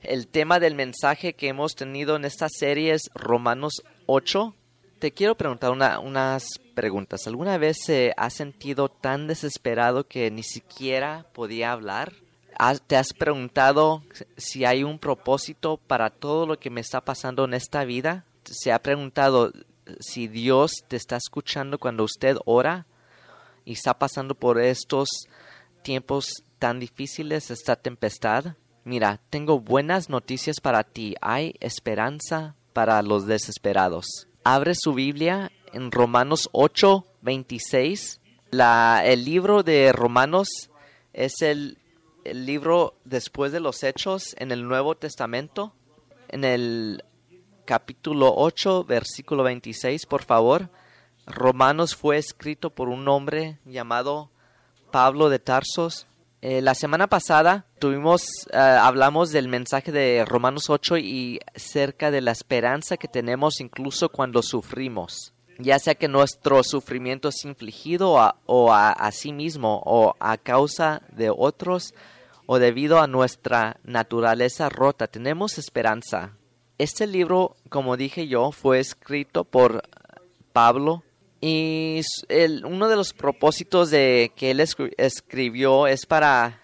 El tema del mensaje que hemos tenido en esta serie es Romanos 8. Te quiero preguntar unas preguntas. ¿Alguna vez se has sentido tan desesperado que ni siquiera podía hablar? ¿Te has preguntado si hay un propósito para todo lo que me está pasando en esta vida? ¿Se ha preguntado si Dios te está escuchando cuando usted ora y está pasando por estos tiempos tan difíciles, esta tempestad? Mira, tengo buenas noticias para ti. Hay esperanza para los desesperados. Abre su Biblia en Romanos 8:26. El libro de Romanos es el libro después de los Hechos en el Nuevo Testamento. En el capítulo 8, versículo 26, por favor. Romanos fue escrito por un hombre llamado Pablo de Tarsos. La semana pasada hablamos del mensaje de Romanos 8 y cerca de la esperanza que tenemos incluso cuando sufrimos. Ya sea que nuestro sufrimiento es infligido a sí mismo o a causa de otros o debido a nuestra naturaleza rota, tenemos esperanza. Este libro, como dije yo, fue escrito por Pablo. Y uno de los propósitos que él escribió es para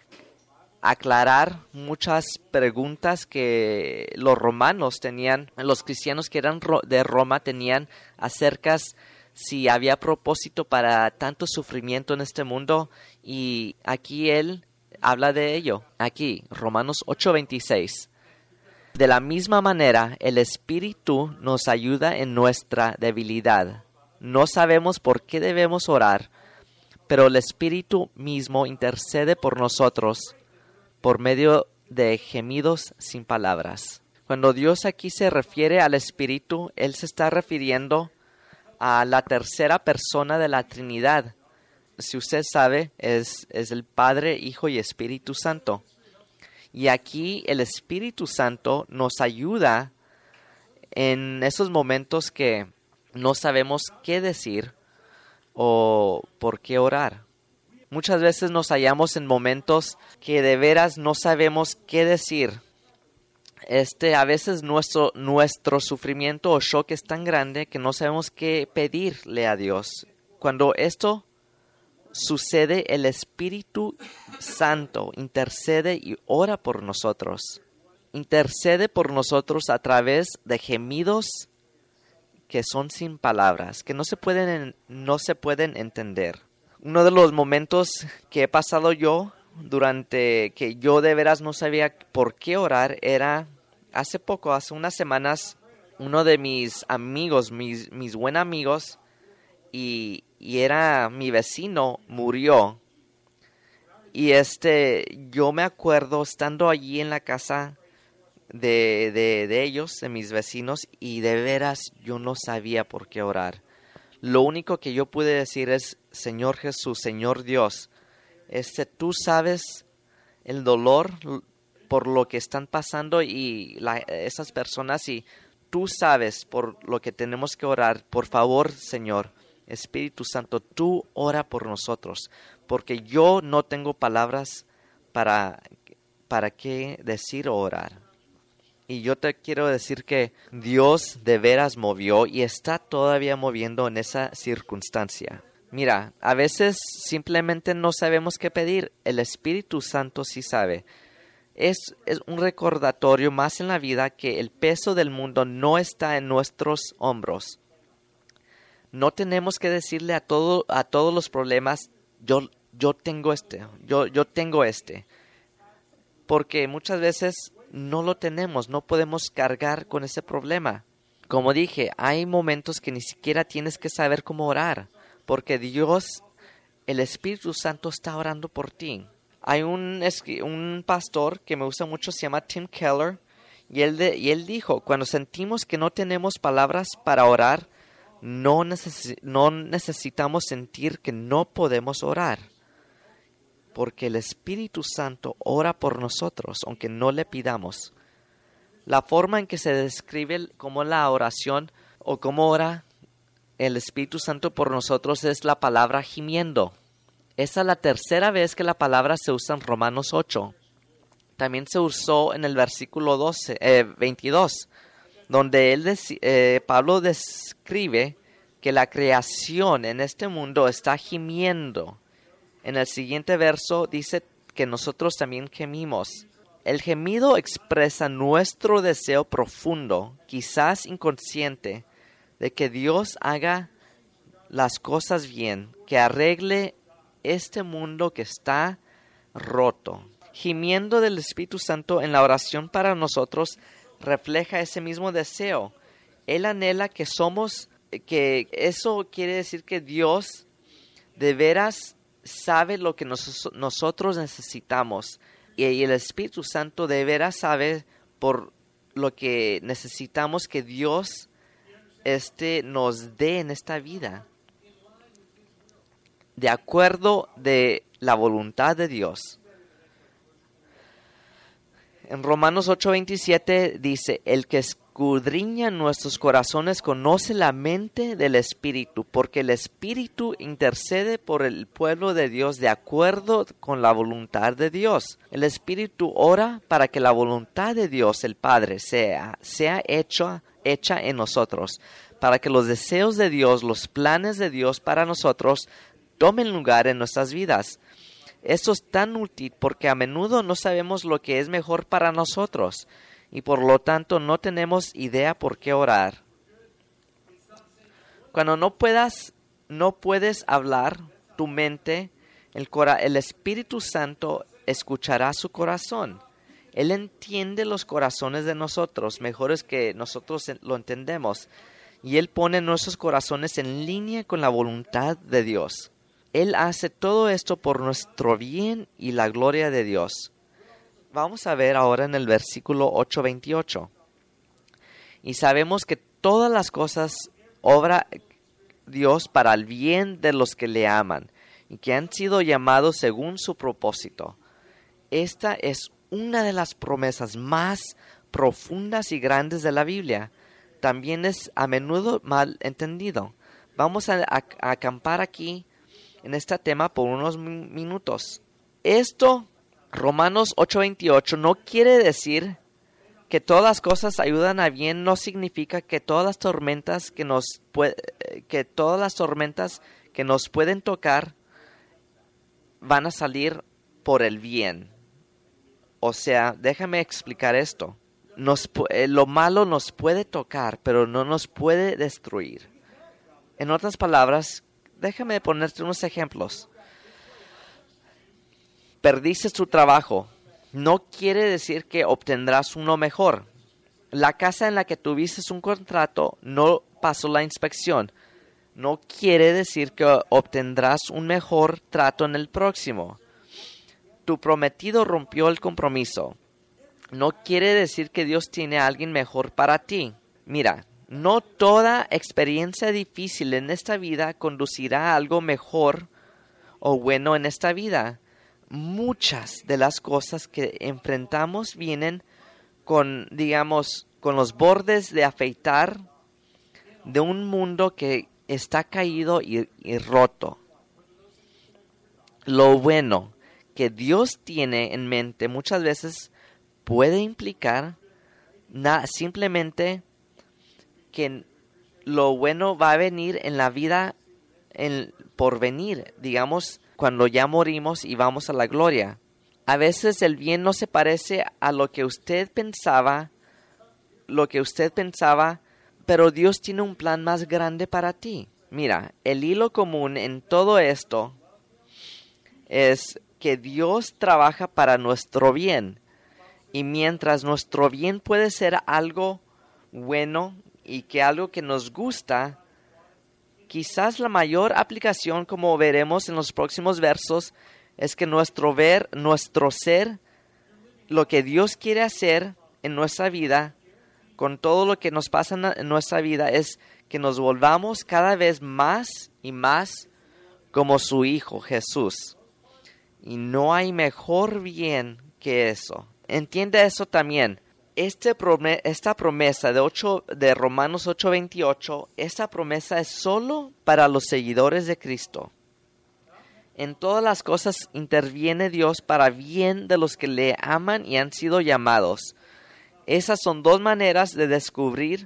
aclarar muchas preguntas que los romanos tenían, los cristianos que eran de Roma tenían acerca si había propósito para tanto sufrimiento en este mundo. Y aquí él habla de ello. Aquí, Romanos 8:26. De la misma manera, el Espíritu nos ayuda en nuestra debilidad. No sabemos por qué debemos orar, pero el Espíritu mismo intercede por nosotros por medio de gemidos sin palabras. Cuando Dios aquí se refiere al Espíritu, Él se está refiriendo a la tercera persona de la Trinidad. Si usted sabe, es el Padre, Hijo y Espíritu Santo. Y aquí el Espíritu Santo nos ayuda en esos momentos que no sabemos qué decir o por qué orar. Muchas veces nos hallamos en momentos que de veras no sabemos qué decir. A veces nuestro sufrimiento o shock es tan grande que no sabemos qué pedirle a Dios. Cuando esto sucede, el Espíritu Santo intercede y ora por nosotros. Intercede por nosotros a través de gemidos que son sin palabras, que no se pueden entender. Uno de los momentos que he pasado yo durante que yo de veras no sabía por qué orar era hace unas semanas, uno de mis amigos, mis buenos amigos, y era mi vecino, murió. Y yo me acuerdo estando allí en la casa de ellos, de mis vecinos, y de veras yo no sabía por qué orar. Lo único que yo pude decir es: Señor Jesús, Señor Dios, tú sabes el dolor por lo que están pasando y esas personas, y tú sabes por lo que tenemos que orar. Por favor, Señor, Espíritu Santo, tú ora por nosotros, porque yo no tengo palabras para qué decir o orar. Y yo te quiero decir que Dios de veras movió y está todavía moviendo en esa circunstancia. Mira, a veces simplemente no sabemos qué pedir. El Espíritu Santo sí sabe. Es un recordatorio más en la vida que el peso del mundo no está en nuestros hombros. No tenemos que decirle a todos los problemas, yo tengo yo tengo porque muchas veces no lo tenemos, no podemos cargar con ese problema. Como dije, hay momentos que ni siquiera tienes que saber cómo orar, porque Dios, el Espíritu Santo, está orando por ti. Hay un pastor que me gusta mucho, se llama Tim Keller, y él dijo: cuando sentimos que no tenemos palabras para orar, no necesitamos sentir que no podemos orar, porque el Espíritu Santo ora por nosotros, aunque no le pidamos. La forma en que se describe como la oración o cómo ora el Espíritu Santo por nosotros es la palabra gimiendo. Esa es la tercera vez que la palabra se usa en Romanos 8. también se usó en el versículo 22, donde Pablo describe que la creación en este mundo está gimiendo. En el siguiente verso dice que nosotros también gemimos. El gemido expresa nuestro deseo profundo, quizás inconsciente, de que Dios haga las cosas bien, que arregle este mundo que está roto. Gimiendo del Espíritu Santo en la oración para nosotros refleja ese mismo deseo. Él anhela que eso quiere decir que Dios de veras sabe lo que nosotros necesitamos, y el Espíritu Santo de veras sabe por lo que necesitamos que Dios nos dé en esta vida, de acuerdo de la voluntad de Dios. En Romanos 8:27 dice: el que escudriña nuestros corazones conoce la mente del Espíritu, porque el Espíritu intercede por el pueblo de Dios de acuerdo con la voluntad de Dios. El Espíritu ora para que la voluntad de Dios, el Padre, sea hecha en nosotros, para que los deseos de Dios, los planes de Dios para nosotros, tomen lugar en nuestras vidas. Esto es tan útil porque a menudo no sabemos lo que es mejor para nosotros y por lo tanto no tenemos idea por qué orar. Cuando no puedes hablar, tu mente, el Espíritu Santo escuchará su corazón. Él entiende los corazones de nosotros mejores que nosotros lo entendemos, y Él pone nuestros corazones en línea con la voluntad de Dios. Él hace todo esto por nuestro bien y la gloria de Dios. Vamos a ver ahora en el versículo 8:28. Y sabemos que todas las cosas obra Dios para el bien de los que le aman y que han sido llamados según su propósito. Esta es una de las promesas más profundas y grandes de la Biblia. También es a menudo mal entendido. Vamos a acampar aquí en este tema por unos minutos. Romanos 8:28, no quiere decir que todas las cosas ayudan a bien. No significa que todas las tormentas que nos pueden tocar van a salir por el bien. O sea, déjame explicar esto. Lo malo nos puede tocar, pero no nos puede destruir. En otras palabras, déjame ponerte unos ejemplos. Perdiste tu trabajo. No quiere decir que obtendrás uno mejor. La casa en la que tuviste un contrato no pasó la inspección. No quiere decir que obtendrás un mejor trato en el próximo. Tu prometido rompió el compromiso. No quiere decir que Dios tiene a alguien mejor para ti. Mira, no toda experiencia difícil en esta vida conducirá a algo mejor o bueno en esta vida. Muchas de las cosas que enfrentamos vienen con los bordes de afeitar de un mundo que está caído y roto. Lo bueno que Dios tiene en mente muchas veces puede implicar simplemente que lo bueno va a venir en la vida por venir, cuando ya morimos y vamos a la gloria. A veces el bien no se parece a lo que usted pensaba, pero Dios tiene un plan más grande para ti. Mira, el hilo común en todo esto es que Dios trabaja para nuestro bien. Y mientras nuestro bien puede ser algo bueno y que algo que nos gusta, quizás la mayor aplicación, como veremos en los próximos versos, es que nuestro ser, lo que Dios quiere hacer en nuestra vida, con todo lo que nos pasa en nuestra vida, es que nos volvamos cada vez más y más como su Hijo Jesús. Y no hay mejor bien que eso. Entiende eso también. Esta promesa de Romanos 8:28, esta promesa es solo para los seguidores de Cristo. En todas las cosas interviene Dios para bien de los que le aman y han sido llamados. Esas son dos maneras de descubrir,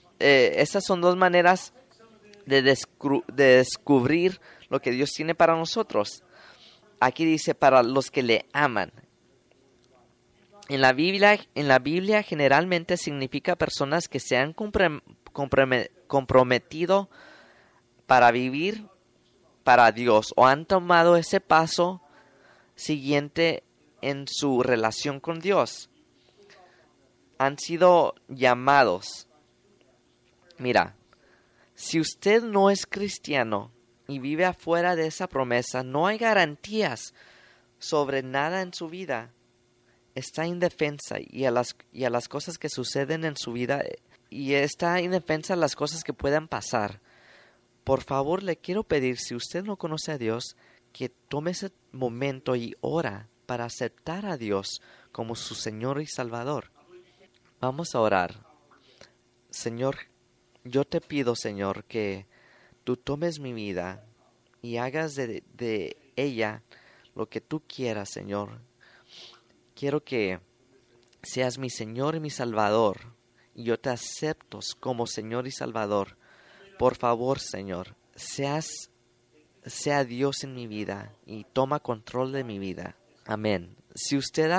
de descubrir lo que Dios tiene para nosotros. Aquí dice para los que le aman. En la Biblia generalmente significa personas que se han comprometido para vivir para Dios o han tomado ese paso siguiente en su relación con Dios. Han sido llamados. Mira, si usted no es cristiano y vive afuera de esa promesa, no hay garantías sobre nada en su vida. Está indefensa y a las cosas que suceden en su vida, y está indefensa a las cosas que puedan pasar. Por favor, le quiero pedir, si usted no conoce a Dios, que tome ese momento y ora para aceptar a Dios como su Señor y Salvador. Vamos a orar. Señor, yo te pido, Señor, que tú tomes mi vida y hagas de ella lo que tú quieras, Señor. Quiero que seas mi Señor y mi Salvador, y yo te acepto como Señor y Salvador. Por favor, Señor, sea Dios en mi vida y toma control de mi vida. Amén. Si usted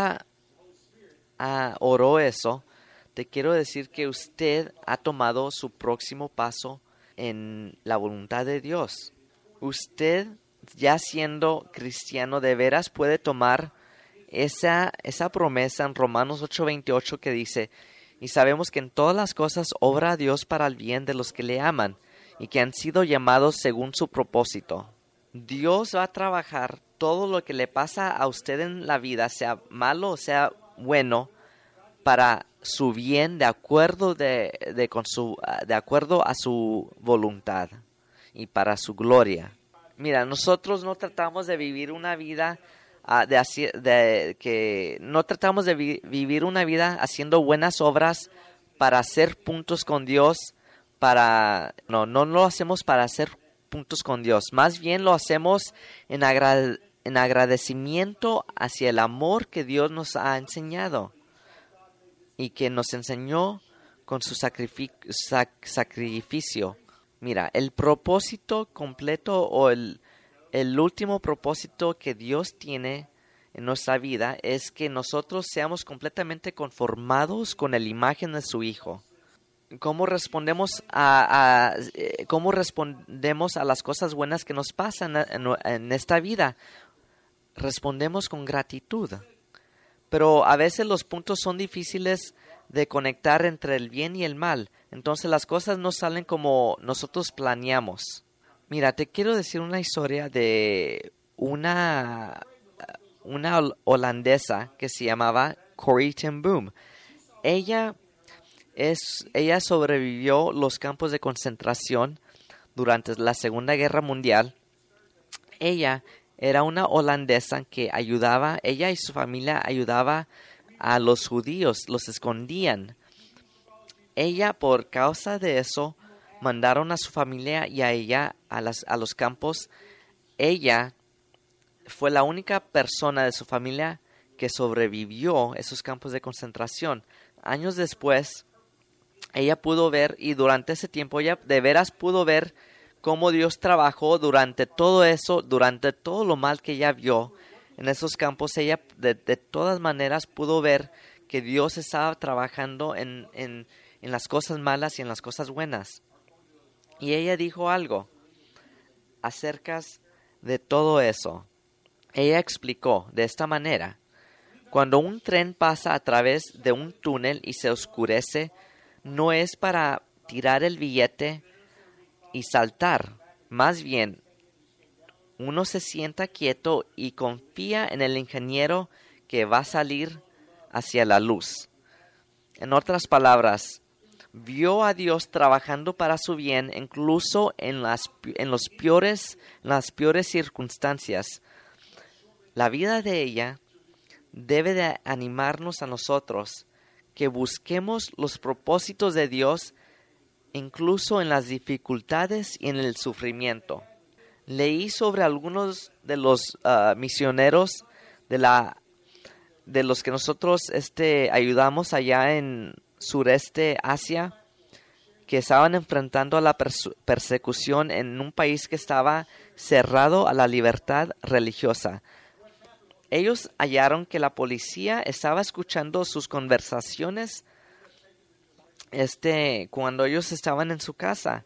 oró eso, te quiero decir que usted ha tomado su próximo paso en la voluntad de Dios. Usted, ya siendo cristiano de veras, puede tomar esa promesa en Romanos 8:28 que dice: y sabemos que en todas las cosas obra Dios para el bien de los que le aman y que han sido llamados según su propósito. Dios va a trabajar todo lo que le pasa a usted en la vida, sea malo o sea bueno, para su bien, de acuerdo de acuerdo a su voluntad y para su gloria. Mira, nosotros no tratamos de vivir una vida vivir una vida haciendo buenas obras para hacer puntos con Dios. No lo hacemos para hacer puntos con Dios. Más bien lo hacemos en agradecimiento hacia el amor que Dios nos ha enseñado y que nos enseñó con su sacrificio. Mira, el propósito completo o el último propósito que Dios tiene en nuestra vida es que nosotros seamos completamente conformados con la imagen de su Hijo. ¿Cómo respondemos a las cosas buenas que nos pasan en esta vida? Respondemos con gratitud. Pero a veces los puntos son difíciles de conectar entre el bien y el mal. Entonces las cosas no salen como nosotros planeamos. Mira, te quiero decir una historia de una holandesa que se llamaba Corrie ten Boom. Ella sobrevivió los campos de concentración durante la Segunda Guerra Mundial. Ella era una holandesa que ella y su familia ayudaba a los judíos, los escondían. Ella, por causa de eso, mandaron a su familia y a ella a los campos. Ella fue la única persona de su familia que sobrevivió esos campos de concentración. Años después, ella pudo ver, y durante ese tiempo ella de veras pudo ver cómo Dios trabajó durante todo eso, durante todo lo mal que ella vio en esos campos. Ella de todas maneras pudo ver que Dios estaba trabajando en las cosas malas y en las cosas buenas. Y ella dijo algo acerca de todo eso. Ella explicó de esta manera: cuando un tren pasa a través de un túnel y se oscurece, no es para tirar el billete y saltar. Más bien, uno se sienta quieto y confía en el ingeniero que va a salir hacia la luz. En otras palabras, vio a Dios trabajando para su bien, incluso en las peores circunstancias. La vida de ella debe de animarnos a nosotros que busquemos los propósitos de Dios incluso en las dificultades y en el sufrimiento. Leí sobre algunos de los misioneros de los que nosotros ayudamos allá en sureste Asia, que estaban enfrentando a la persecución en un país que estaba cerrado a la libertad religiosa. Ellos hallaron que la policía estaba escuchando sus conversaciones cuando ellos estaban en su casa.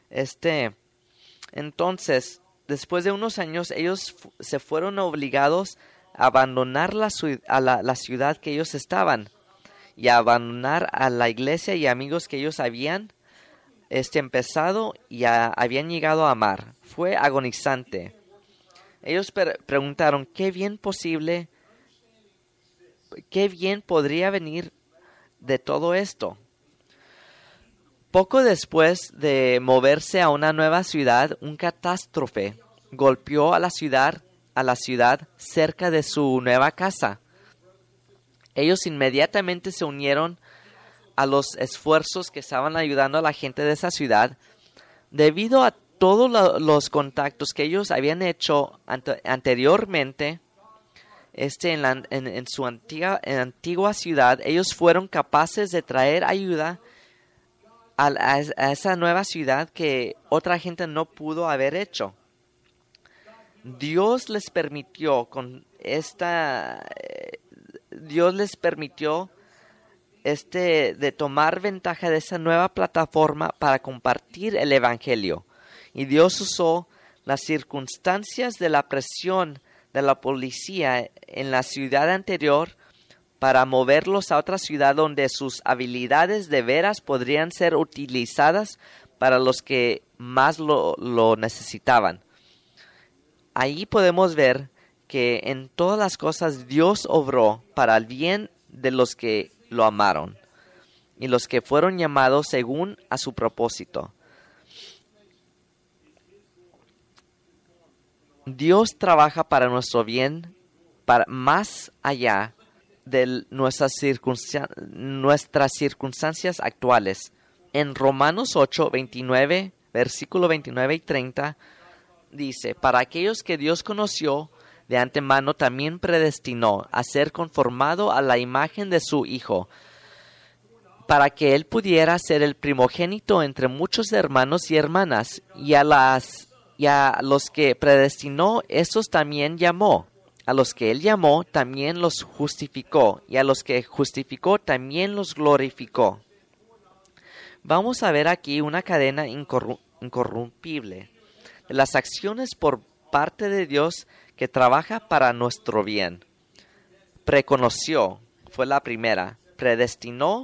Entonces, después de unos años, ellos se fueron obligados a abandonar la ciudad que ellos estaban y a abandonar a la iglesia y amigos que ellos habían empezado y habían llegado a amar. Fue agonizante. Ellos preguntaron qué bien podría venir de todo esto. Poco después de moverse a una nueva ciudad, un catástrofe golpeó a la ciudad cerca de su nueva casa. Ellos inmediatamente se unieron a los esfuerzos que estaban ayudando a la gente de esa ciudad. Debido a todos los contactos que ellos habían hecho anteriormente en su antigua ciudad, ellos fueron capaces de traer ayuda a esa nueva ciudad que otra gente no pudo haber hecho. Dios les permitió de tomar ventaja de esa nueva plataforma para compartir el evangelio. Y Dios usó las circunstancias de la presión de la policía en la ciudad anterior para moverlos a otra ciudad donde sus habilidades de veras podrían ser utilizadas para los que más lo necesitaban. Ahí podemos ver que en todas las cosas Dios obró para el bien de los que lo amaron y los que fueron llamados según a su propósito. Dios trabaja para nuestro bien, más allá de nuestras circunstancias actuales. En Romanos 8, 29, versículo 29 y 30, dice: para aquellos que Dios conoció de antemano, también predestinó a ser conformado a la imagen de su Hijo, para que Él pudiera ser el primogénito entre muchos hermanos y hermanas, y a los que predestinó, estos también llamó. A los que Él llamó, también los justificó, y a los que justificó, también los glorificó. Vamos a ver aquí una cadena incorrumpible de las acciones por parte de Dios que trabaja para nuestro bien. Preconoció, fue la primera. Predestinó,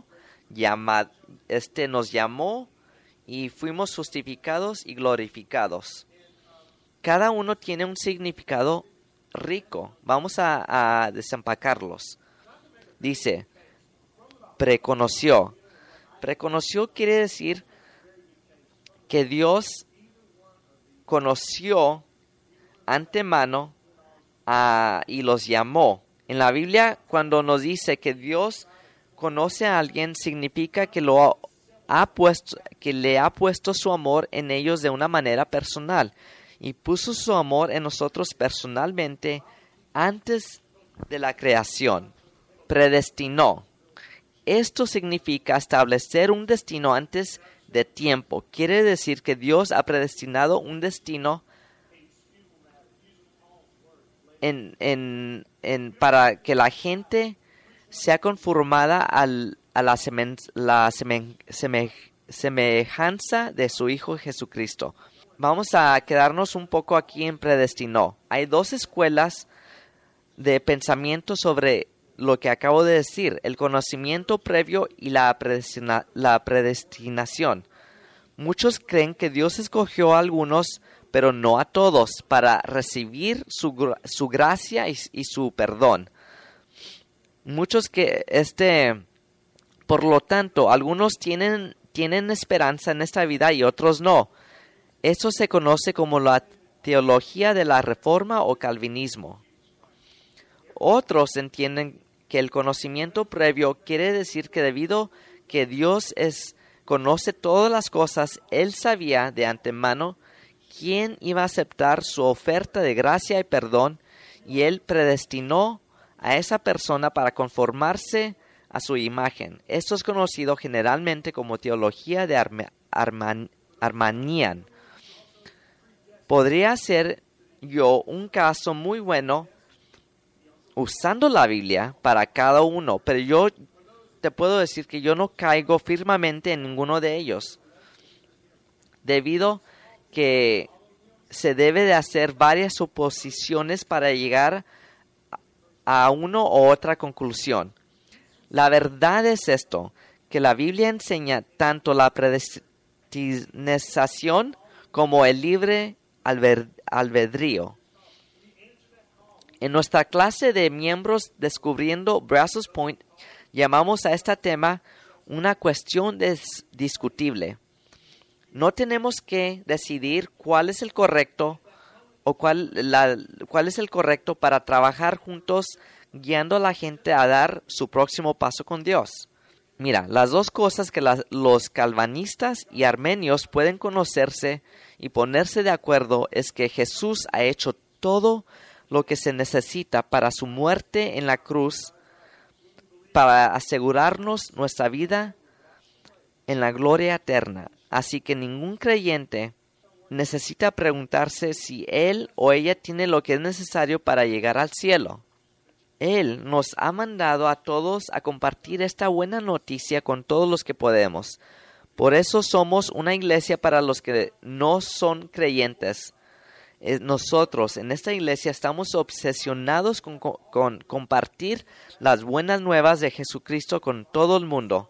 nos llamó y fuimos justificados y glorificados. Cada uno tiene un significado rico. Vamos a desempacarlos. Dice, preconoció. Preconoció quiere decir que Dios conoció antemano y los llamó. En la Biblia, cuando nos dice que Dios conoce a alguien, significa que le ha puesto su amor en ellos de una manera personal. Y puso su amor en nosotros personalmente antes de la creación. Predestinó. Esto significa establecer un destino antes de tiempo. Quiere decir que Dios ha predestinado un destino para que la gente sea conformada a la semejanza de su Hijo Jesucristo. Vamos a quedarnos un poco aquí en predestinó. Hay dos escuelas de pensamiento sobre lo que acabo de decir: el conocimiento previo y la predestinación. Muchos creen que Dios escogió a algunos, pero no a todos, para recibir su gracia y su perdón. Muchos por lo tanto, algunos tienen esperanza en esta vida y otros no. Esto se conoce como la teología de la Reforma o Calvinismo. Otros entienden que el conocimiento previo quiere decir que debido que Dios conoce todas las cosas, Él sabía de antemano quién iba a aceptar su oferta de gracia y perdón, y Él predestinó a esa persona para conformarse a su imagen. Esto es conocido generalmente como teología de Armanian. Podría ser yo un caso muy bueno usando la Biblia para cada uno, pero yo te puedo decir que yo no caigo firmemente en ninguno de ellos, debido que se debe de hacer varias suposiciones para llegar a una u otra conclusión. La verdad es esto, que la Biblia enseña tanto la predestinación como el libre albedrío. En nuestra clase de miembros Descubriendo Brazos Point, llamamos a este tema una cuestión discutible. No tenemos que decidir cuál es el correcto o cuál es el correcto para trabajar juntos guiando a la gente a dar su próximo paso con Dios. Mira, las dos cosas que los calvinistas y armenios pueden conocerse y ponerse de acuerdo es que Jesús ha hecho todo lo que se necesita para su muerte en la cruz para asegurarnos nuestra vida en la gloria eterna. Así que ningún creyente necesita preguntarse si él o ella tiene lo que es necesario para llegar al cielo. Él nos ha mandado a todos a compartir esta buena noticia con todos los que podemos. Por eso somos una iglesia para los que no son creyentes. Nosotros en esta iglesia estamos obsesionados con compartir las buenas nuevas de Jesucristo con todo el mundo.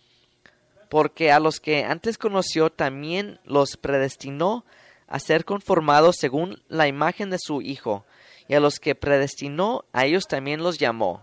Porque a los que antes conoció también los predestinó a ser conformados según la imagen de su Hijo. Y a los que predestinó, a ellos también los llamó.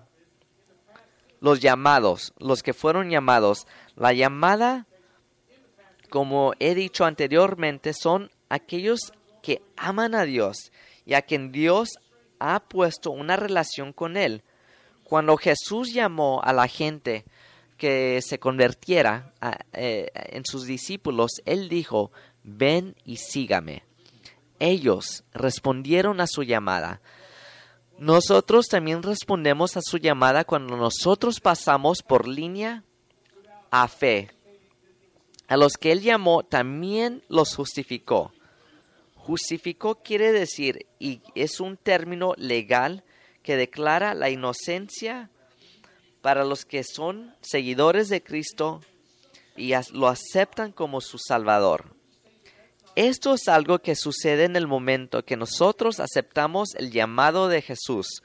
Los llamados, los que fueron llamados. La llamada, como he dicho anteriormente, son aquellos que aman a Dios y a quien Dios ha puesto una relación con Él. Cuando Jesús llamó a la gente que se convirtiera en sus discípulos, Él dijo, ven y sígame. Ellos respondieron a su llamada. Nosotros también respondemos a su llamada cuando nosotros pasamos por línea a fe. A los que Él llamó también los justificó. Justificó quiere decir, y es un término legal que declara la inocencia para los que son seguidores de Cristo y lo aceptan como su Salvador. Esto es algo que sucede en el momento que nosotros aceptamos el llamado de Jesús.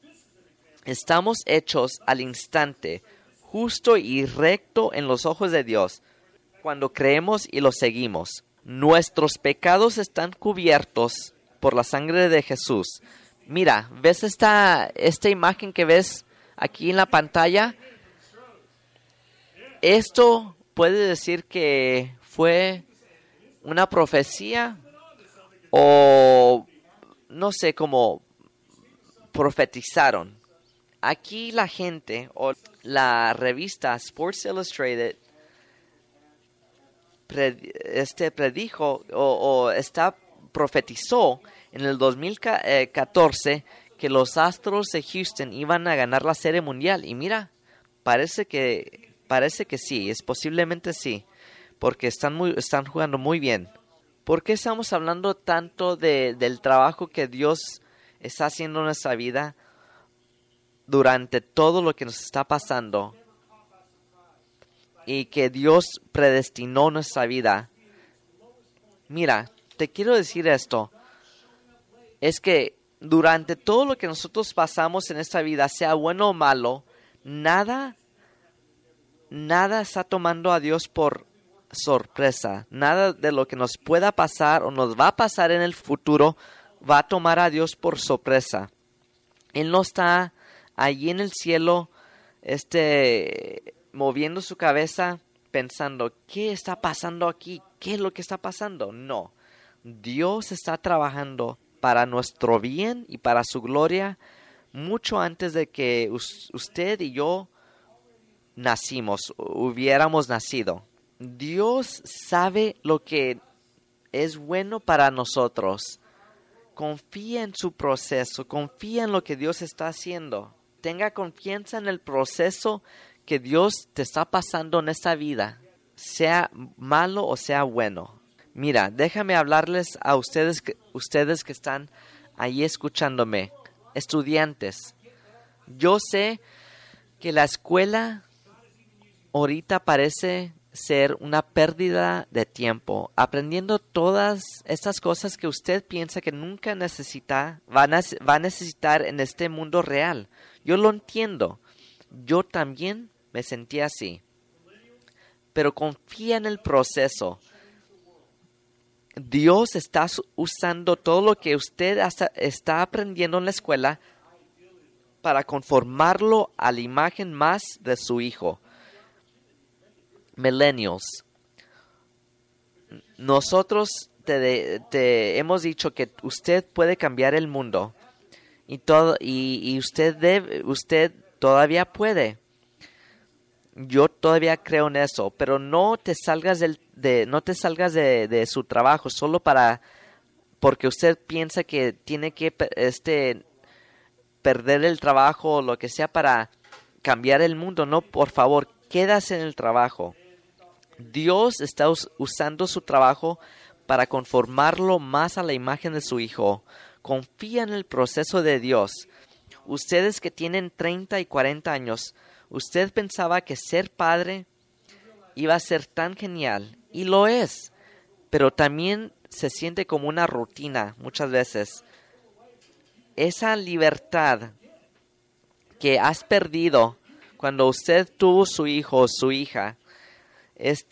Estamos hechos al instante, justo y recto en los ojos de Dios, cuando creemos y lo seguimos. Nuestros pecados están cubiertos por la sangre de Jesús. Mira, ¿ves esta imagen que ves aquí en la pantalla? Esto puede decir que fue una profecía o no sé cómo profetizaron. Aquí la gente o la revista Sports Illustrated predijo o profetizó en el 2014 que los Astros de Houston iban a ganar la Serie Mundial. Y mira, parece que sí, es posiblemente sí, porque están jugando muy bien. ¿Por qué estamos hablando tanto del trabajo que Dios está haciendo en nuestra vida durante todo lo que nos está pasando? Y que Dios predestinó nuestra vida. Mira, te quiero decir esto. Es que durante todo lo que nosotros pasamos en esta vida, sea bueno o malo, nada está tomando a Dios por sorpresa. Nada de lo que nos pueda pasar o nos va a pasar en el futuro va a tomar a Dios por sorpresa. Él no está allí en el cielo, moviendo su cabeza pensando, ¿qué está pasando aquí? ¿Qué es lo que está pasando? No, Dios está trabajando para nuestro bien y para su gloria mucho antes de que usted y yo hubiéramos nacido. Dios sabe lo que es bueno para nosotros. Confía en su proceso, confía en lo que Dios está haciendo. Tenga confianza en el proceso que Dios te está pasando en esta vida, sea malo o sea bueno. Mira, déjame hablarles a ustedes que están ahí escuchándome, estudiantes. Yo sé que la escuela ahorita parece ser una pérdida de tiempo, aprendiendo todas estas cosas que usted piensa que nunca va a necesitar en este mundo real. Yo lo entiendo. Yo también me sentí así. Pero confía en el proceso. Dios está usando todo lo que usted está aprendiendo en la escuela para conformarlo a la imagen más de su Hijo. Millennials, nosotros te hemos dicho que usted puede cambiar el mundo y usted todavía puede. Yo todavía creo en eso, pero no te salgas de su trabajo solo porque usted piensa que tiene que perder el trabajo o lo que sea para cambiar el mundo. No, por favor, quédase en el trabajo. Dios está usando su trabajo para conformarlo más a la imagen de su Hijo. Confía en el proceso de Dios. Ustedes que tienen 30 y 40 años, usted pensaba que ser padre iba a ser tan genial, y lo es, pero también se siente como una rutina muchas veces. Esa libertad que has perdido cuando usted tuvo su hijo o su hija, es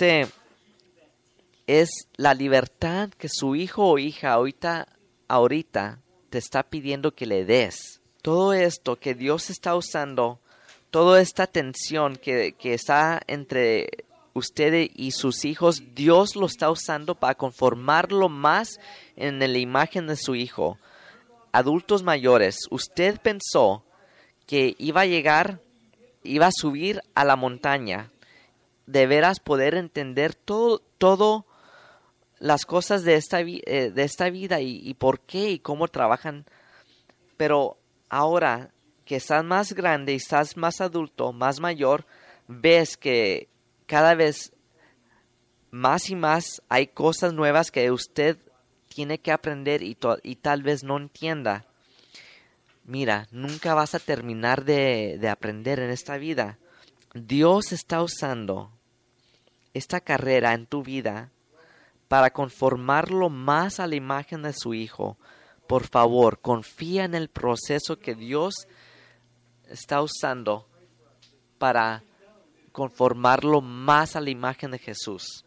la libertad que su hijo o hija ahorita te está pidiendo que le des. Todo esto que Dios está usando, toda esta tensión que está entre usted y sus hijos, Dios lo está usando para conformarlo más en la imagen de su Hijo. Adultos mayores, usted pensó que iba a subir a la montaña, de veras poder entender todo las cosas de esta vida y por qué y cómo trabajan. Pero ahora que estás más grande y estás más adulto, más mayor, ves que cada vez más y más hay cosas nuevas que usted tiene que aprender y tal vez no entienda. Mira, nunca vas a terminar de aprender en esta vida. Dios está usando esta carrera en tu vida para conformarlo más a la imagen de su Hijo. Por favor, confía en el proceso que Dios está usando para conformarlo más a la imagen de Jesús.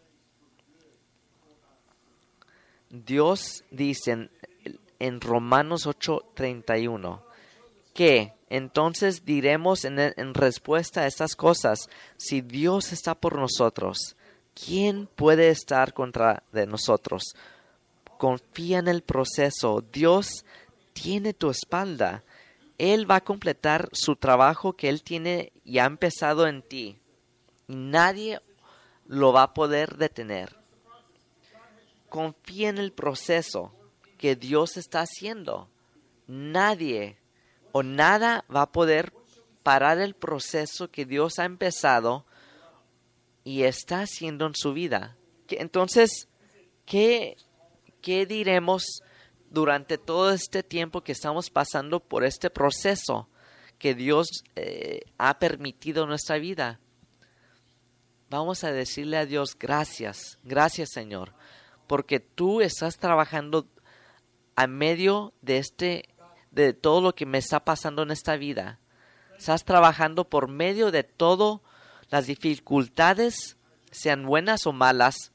Dios dice en Romanos 8:31 que entonces diremos en respuesta a estas cosas: si Dios está por nosotros, ¿quién puede estar contra de nosotros? Confía en el proceso. Dios tiene tu espalda. Él va a completar su trabajo que Él tiene y ha empezado en ti. Y nadie lo va a poder detener. Confía en el proceso que Dios está haciendo. Nadie o nada va a poder parar el proceso que Dios ha empezado y está haciendo en su vida. Entonces, ¿qué diremos durante todo este tiempo que estamos pasando por este proceso que Dios ha permitido en nuestra vida? Vamos a decirle a Dios: gracias Señor, porque tú estás trabajando a medio de todo lo que me está pasando en esta vida. Estás trabajando por medio de todo las dificultades, sean buenas o malas,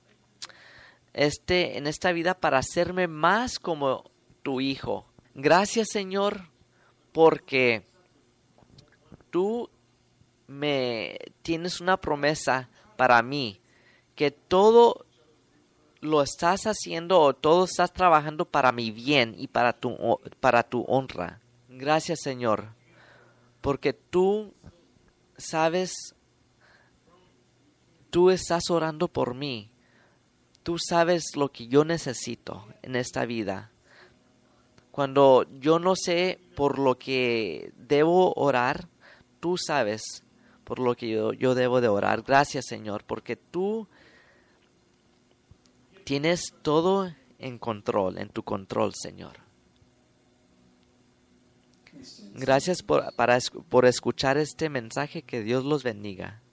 en esta vida, para hacerme más como tu Hijo. Gracias, Señor, porque tú me tienes una promesa para mí, que todo lo estás haciendo o todo estás trabajando para mi bien y para tu honra. Gracias, Señor, porque tú sabes, tú estás orando por mí. tú sabes lo que yo necesito en esta vida. Cuando yo no sé por lo que debo orar, tú sabes por lo que yo debo de orar. Gracias, Señor, porque tú tienes todo en tu control, Señor. Gracias por escuchar este mensaje. Que Dios los bendiga.